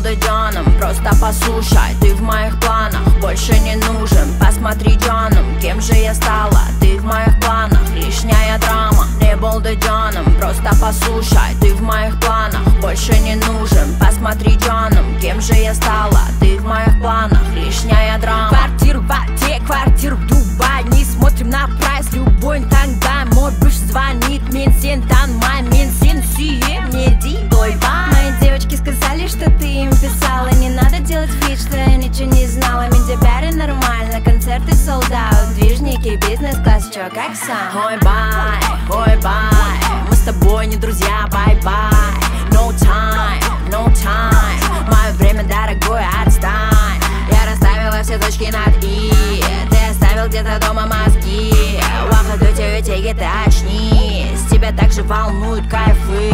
был Джоном, просто послушай, ты в моих планах больше не нужен. Посмотри, Джоном, кем же я стала, ты в моих планах, лишняя драма. Не был Джоном, просто послушай, ты в моих планах больше не нужен. Посмотри, Джоном, кем же я стала, ты в моих планах, лишняя драма. Квартиру в Алте, квартиру в Дубае, не смотрим на прайс, любой тогда. Мой бывший звонит, мен сен танымай, мен сен сүйем, не дейді ойбай. Мои девочки сказали, что ты им писала. Не надо делать вид, что я ничего не знала. Медиа бәрі нормально, концерты sold out. Движники, бизнес-класс, чё, как сам? Ой бай, мы с тобой не друзья, бай-бай. No time, мое время дорогое, отстань. Я расставила все точки над «и», ты оставил где-то дома мозги. Уақыт өте кетті, очнись, тебя также волнуют кайфы.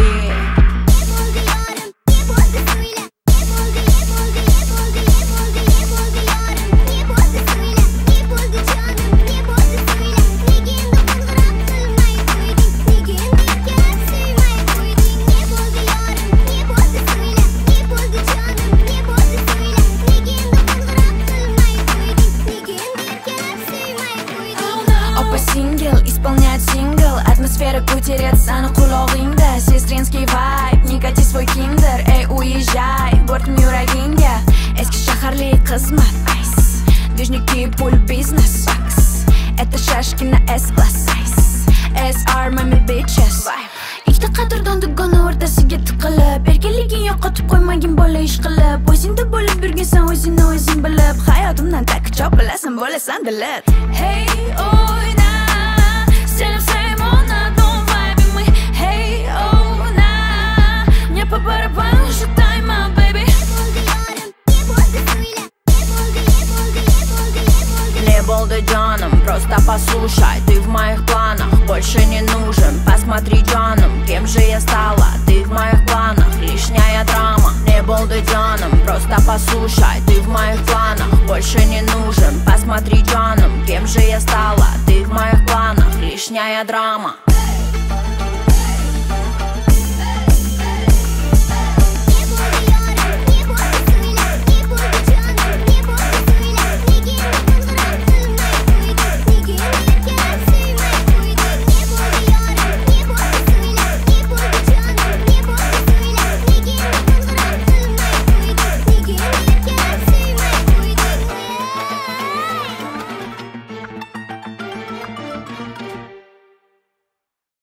Сингл, исполнять сингл, атмосфера кутерец, аны құлағыңда. Сестринский вайб, не кати свой киндер, эй, уезжай, бортым юрагинге. Эски шахарлы қызмат, айс, движники, пуль, бизнес, бакс. Это шашки на S-класс, айс, SR, мами, bitches. Икті қатырдан дүганы ортасыге тықылып, еркелігін yo'qotib қоймагин бола иш қылып. Өзіңді болып бүргенсің, өзіңді өзің біліп. Hayatımdan так çok bilasan, bo'lasan bilib. Hey, oyna, сенім sayım на одном вайбе мы. Hey, oh, на, мне по барабану, что тайм-аут, baby. Не был Джоном, просто послушай, ты в моих планах больше не нужен. Посмотри, Джоном, кем же я стала, ты в моих планах, лишняя драма. Не был Джоном, просто послушай, ты в моих планах больше не нужен. Посмотри, Джоном, кем же я стала, ты в моих планах, лишняя драма.